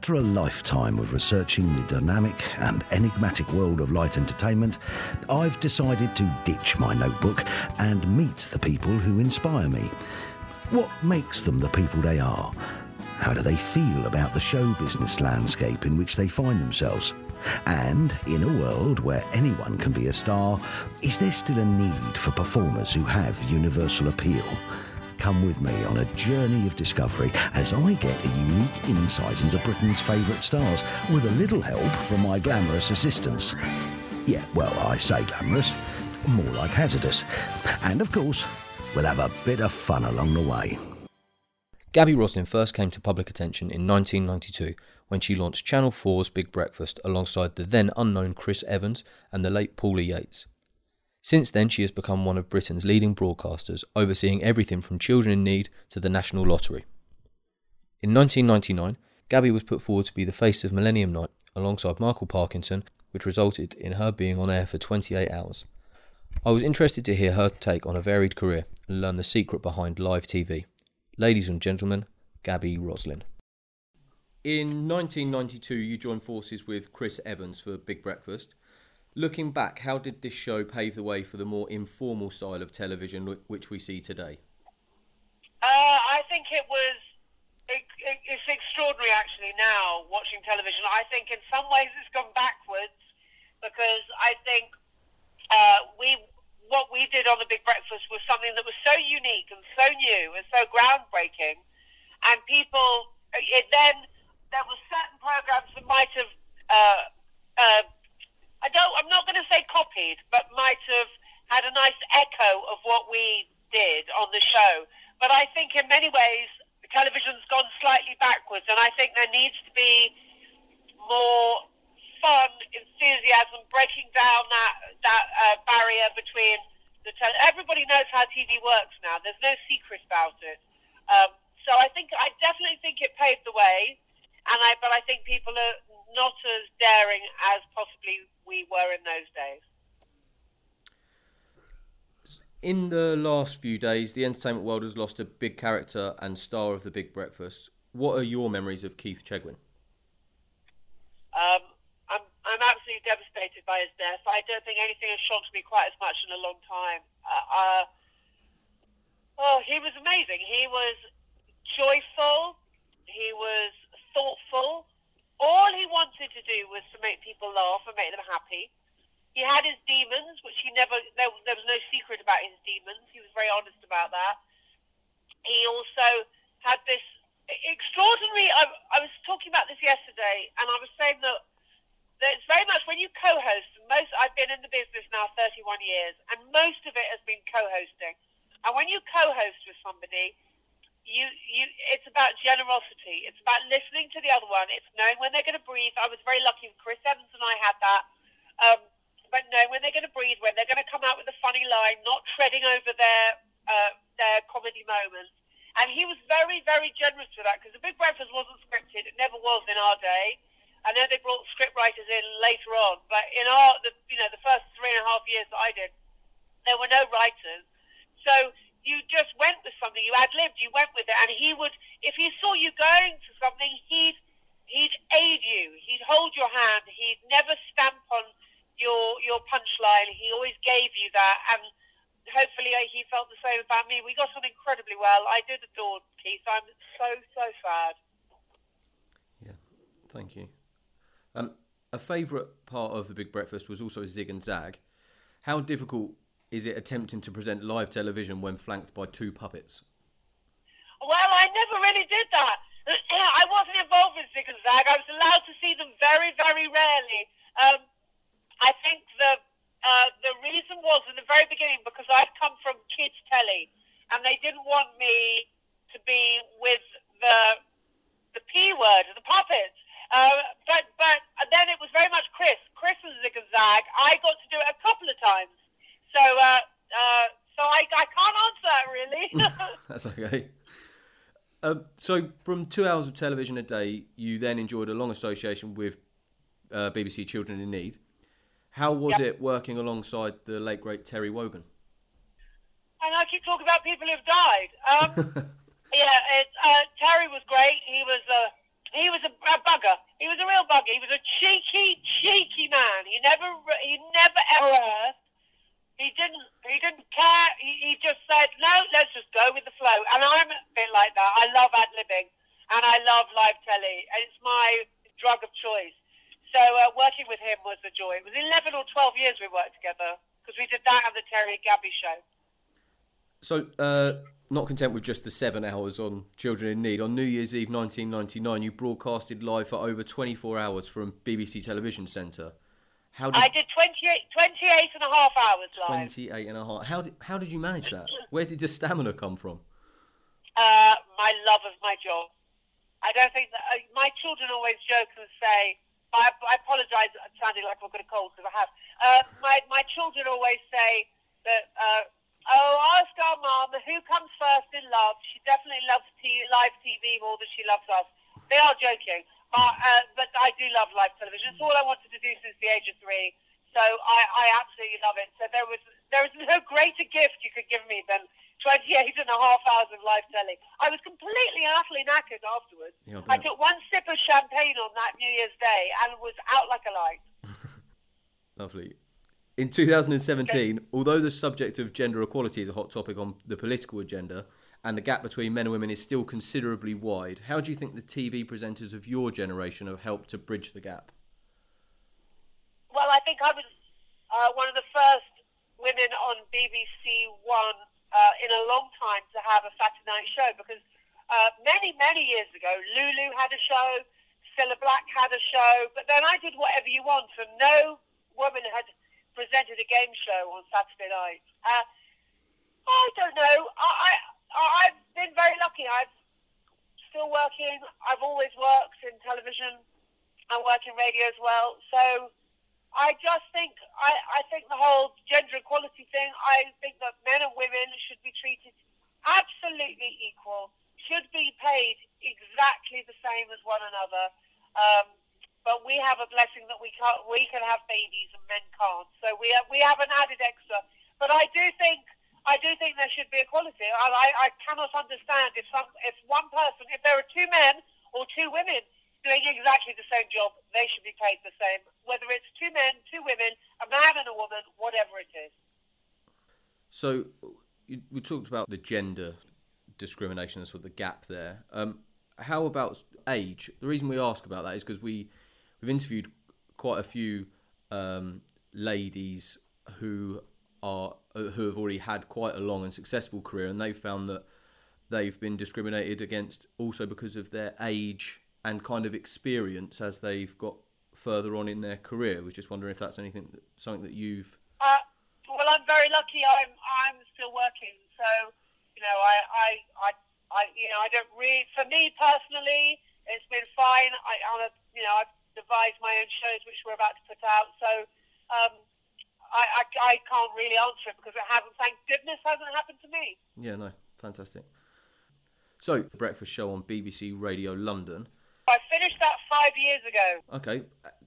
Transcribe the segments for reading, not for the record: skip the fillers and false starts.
After a lifetime of researching the dynamic and enigmatic world of light entertainment, I've decided to ditch my notebook and meet the people who inspire me. What makes them the people they are? How do they feel about the show business landscape in which they find themselves? And in a world where anyone can be a star, is there still a need for performers who have universal appeal? Come with me on a journey of discovery as I get a unique insight into Britain's favourite stars with a little help from my glamorous assistants. Yeah, well, I say glamorous, more like hazardous. And of course, we'll have a bit of fun along the way. Gaby Roslin first came to public attention in 1992 when she launched Channel 4's Big Breakfast alongside the then unknown Chris Evans and the late Paulie Yates. Since then, she has become one of Britain's leading broadcasters, overseeing everything from children in need to the National Lottery. In 1999, Gaby was put forward to be the face of Millennium Night alongside Michael Parkinson, which resulted in her being on air for 28 hours. I was interested to hear her take on a varied career and learn the secret behind live TV. Ladies and gentlemen, Gaby Roslin. In 1992, you joined forces with Chris Evans for Big Breakfast. Looking back, how did this show pave the way for the more informal style of television which we see today? I think it's extraordinary actually now watching television. I think in some ways it's gone backwards because I think what we did on the Big Breakfast was something that was so unique and so new and so groundbreaking, and then there were certain programs that might have I'm not going to say copied, but might have had a nice echo of what we did on the show. But I think in many ways television's gone slightly backwards, and I think there needs to be more fun, enthusiasm, breaking down that barrier between everybody knows how TV works now. There's no secret about it. So I definitely think it paved the way, but I think people are not as daring as possibly we were in those days. In the last few days, the entertainment world has lost a big character and star of the Big Breakfast. What are your memories of Keith Chegwin? I'm absolutely devastated by his death. I don't think anything has shocked me quite as much in a long time. He was amazing. He was joyful. He was thoughtful. All he wanted to do was to make people laugh and make them happy. He had his demons, which there was no secret about his demons. He was very honest about that. He also had this extraordinary, I was talking about this yesterday, and I was saying that it's very much when you co-host, I've been in the business now 31 years, and most of it has been co-hosting. And when you co-host with somebody, it's about generosity. It's about listening to the other one. It's knowing when they're going to breathe. I was very lucky with Chris Evans and I had that. But knowing when they're going to breathe, when they're going to come out with a funny line, not treading over their comedy moments. And he was very, very generous with that because the Big Breakfast wasn't scripted. It never was in our day. I know they brought script writers in later on, but in the first 3.5 years that I did, there were no writers. So you just went with something. You ad-libbed. You went with it. And he would, if he saw you going to something, he'd aid you. He'd hold your hand. He'd never stamp on your punchline. He always gave you that. And hopefully he felt the same about me. We got on incredibly well. I did adore Keith. I'm so, so sad. Yeah, thank you. A favourite part of the Big Breakfast was also Zig and Zag. How difficult is it attempting to present live television when flanked by two puppets? Well, I never really did that. I wasn't involved with Zig and Zag. I was allowed to see them very, very rarely. I think the reason was in the very beginning because I'd come from kids' telly, and they didn't want me to be with the P word, the puppets. But then it was very much Chris and Zig and Zag. I got to do it a couple of times. So I can't answer that really. That's okay. So from 2 hours of television a day, you then enjoyed a long association with BBC Children in Need. How was it working alongside the late, great Terry Wogan? And I keep talking about people who've died. Terry was great. He was He was a bugger. He was a real bugger. He was a cheeky man. He never ever asked. He didn't care. He just said, no, let's just go with the flow. And I'm a bit like that. I love ad-libbing and I love live telly. And it's my drug of choice. So working with him was a joy. It was 11 or 12 years we worked together because we did that and the Terry and Gabby show. So, not content with just the 7 hours on Children in Need, on New Year's Eve 1999, you broadcasted live for over 24 hours from BBC Television Centre. I did 28 and a half hours live. 28 and a half. How did you manage that? Where did the stamina come from? My love of my job. I don't think that my children always joke and say, I apologise, sounding like I've got a cold because I have. My children always say that, ask our mum who comes first in love. She definitely loves live TV more than she loves us. They are joking. But I do love live television. It's all I wanted to do since the age of 3. So I absolutely love it. So there is no greater gift you could give me than 28 and a half hours of live telly. I was completely and utterly knackered afterwards. Yeah, I took one sip of champagne on that New Year's Day and was out like a light. Lovely. In 2017, although the subject of gender equality is a hot topic on the political agenda, and the gap between men and women is still considerably wide, how do you think the TV presenters of your generation have helped to bridge the gap? Well, I think I was one of the first women on BBC One in a long time to have a Saturday night show because many years ago, Lulu had a show, Cilla Black had a show, but then I did Whatever You Want, and no woman had presented a game show on Saturday night. I don't know. I've been very lucky. I'm still working. I've always worked in television. I work in radio as well. So I just think, I think the whole gender equality thing, I think that men and women should be treated absolutely equal, should be paid exactly the same as one another. But we have a blessing that we can have babies and men can't. So we have an added extra. But I do think there should be equality. I cannot understand if there are 2 men or 2 women doing exactly the same job, they should be paid the same. Whether it's 2 men, 2 women, a man and a woman, whatever it is. So we talked about the gender discrimination and sort of the gap there. How about age? The reason we ask about that is because we've interviewed quite a few ladies who have already had quite a long and successful career, and they've found that they've been discriminated against also because of their age and kind of experience as they've got further on in their career. I was just wondering if that's something that you've. Well, I'm very lucky. I'm still working, so I don't really. For me personally, it's been fine. I've devised my own shows which we're about to put out, so. I can't really answer it because it hasn't, thank goodness, hasn't happened to me. Yeah, no, fantastic. So, the breakfast show on BBC Radio London. I finished that 5 years ago. Okay.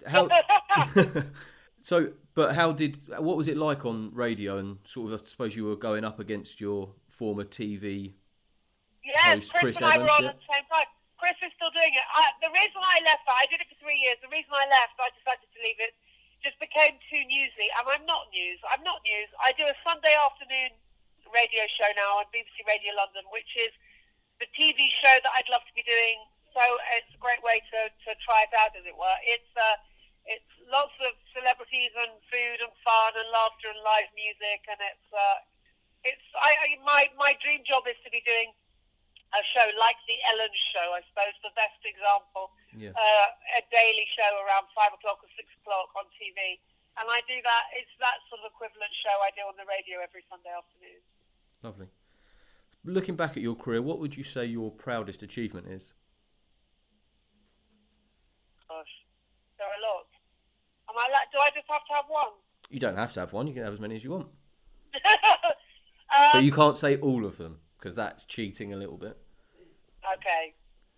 What was it like on radio? And sort of, I suppose you were going up against your former TV host, Chris and I Evans. were on at the same time. Chris is still doing it. The reason I left that, I did it for 3 years. The reason I left, I decided to leave it, just became too newsy, and I'm not news. I do a Sunday afternoon radio show now on BBC Radio London, which is the TV show that I'd love to be doing. So it's a great way to try it out, as it were. It's lots of celebrities and food and fun and laughter and live music, and my dream job is to be doing a show like the Ellen Show, I suppose, the best example. Yeah. A daily show around 5 o'clock or 6 o'clock on TV. And I do that, it's that sort of equivalent show I do on the radio every Sunday afternoon. Lovely. Looking back at your career, what would you say your proudest achievement is? Gosh, there are lots. Do I just have to have one? You don't have to have one, you can have as many as you want. But you can't say all of them, because that's cheating a little bit. Okay.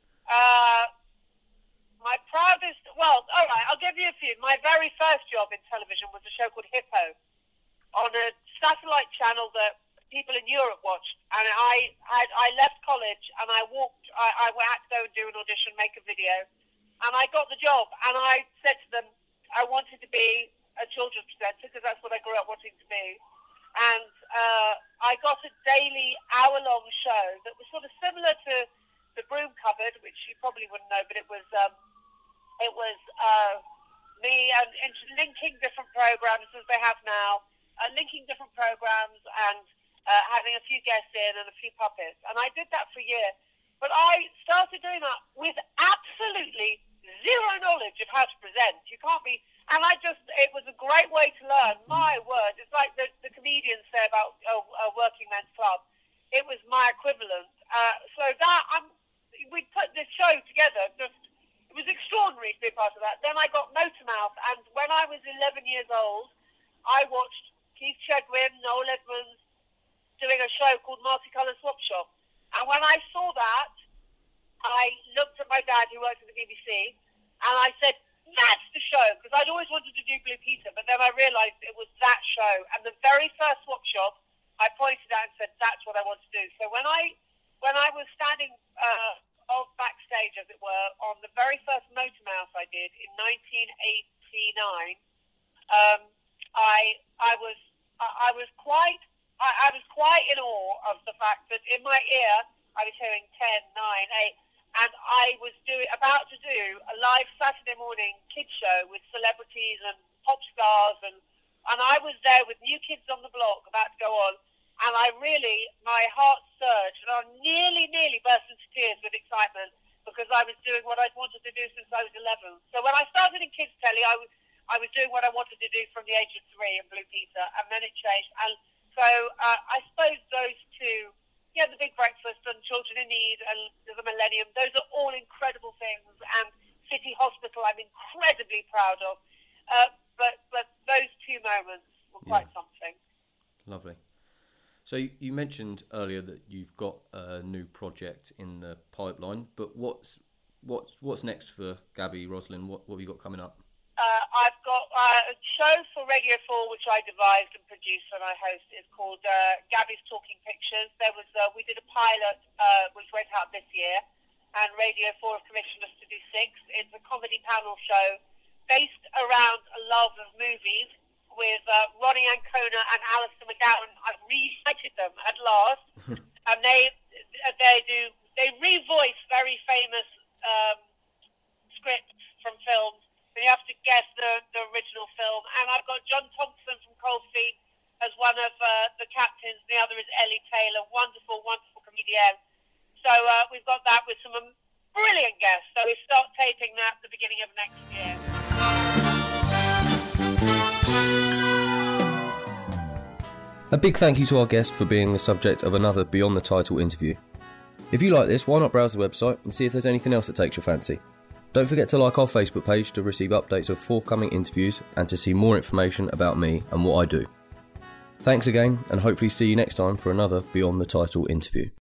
My proudest... Well, all right, I'll give you a few. My very first job in television was a show called Hippo on a satellite channel that people in Europe watched. And I left college and I had to go and do an audition, make a video. and I got the job. And I said to them, I wanted to be a children's presenter because that's what I grew up wanting to be. And I got a daily hour-long show that was sort of similar to the Broom Cupboard, which you probably wouldn't know, but it was me and linking different programs as they have now, linking different programs and having a few guests in and a few puppets. And I did that for a year. But I started doing that with absolutely zero knowledge of how to present. You can't be... And it was a great way to learn. My word, it's like the comedians say about a working men's club. It was my equivalent. We put this show together. It was extraordinary to be a part of that. Then I got Motormouth, and when I was 11 years old, I watched Keith Chegwin, Noel Edmonds doing a show called Multicolour Swap Shop. And when I saw that, I looked at my dad, who worked at the BBC, and I said, that's the show, because I'd always wanted to do Blue Peter, but then I realised it was that show. And the very first swap shop, I pointed out and said, that's what I want to do. So when I was standing backstage, as it were, on the very first Motormouth I did in 1989, I was quite in awe of the fact that in my ear I was hearing 10, 9, 8. And I was about to do a live Saturday morning kids show with celebrities and pop stars, and I was there with New Kids on the Block about to go on, and my heart surged, and I nearly burst into tears with excitement because I was doing what I'd wanted to do since I was 11. So when I started in kids telly, I was doing what I wanted to do from the age of 3 in Blue Peter, and then it changed. And so I suppose those two. Yeah, The Big Breakfast and Children in Need and The Millennium, those are all incredible things. And City Hospital, I'm incredibly proud of. But those two moments were quite something. Lovely. So you mentioned earlier that you've got a new project in the pipeline, but what's next for Gabby Roslin? What have you got coming up? I've got a show for Radio 4 which I devised and produced and I host. It's called Gabby's Talking Pictures. We did a pilot which went out this year, and Radio 4 have commissioned us to do 6. It's a comedy panel show based around a love of movies with Ronnie Ancona and Alistair McGowan. I've reunited them at last, and they revoice very famous scripts from films. And you have to guess the original film. And I've got John Thompson from Cold Feet as one of the captains. The other is Ellie Taylor, wonderful, wonderful comedian. So we've got that with some brilliant guests. So we start taping that at the beginning of next year. A big thank you to our guest for being the subject of another Beyond the Title interview. If you like this, why not browse the website and see if there's anything else that takes your fancy. Don't forget to like our Facebook page to receive updates of forthcoming interviews and to see more information about me and what I do. Thanks again, and hopefully see you next time for another Beyond the Title interview.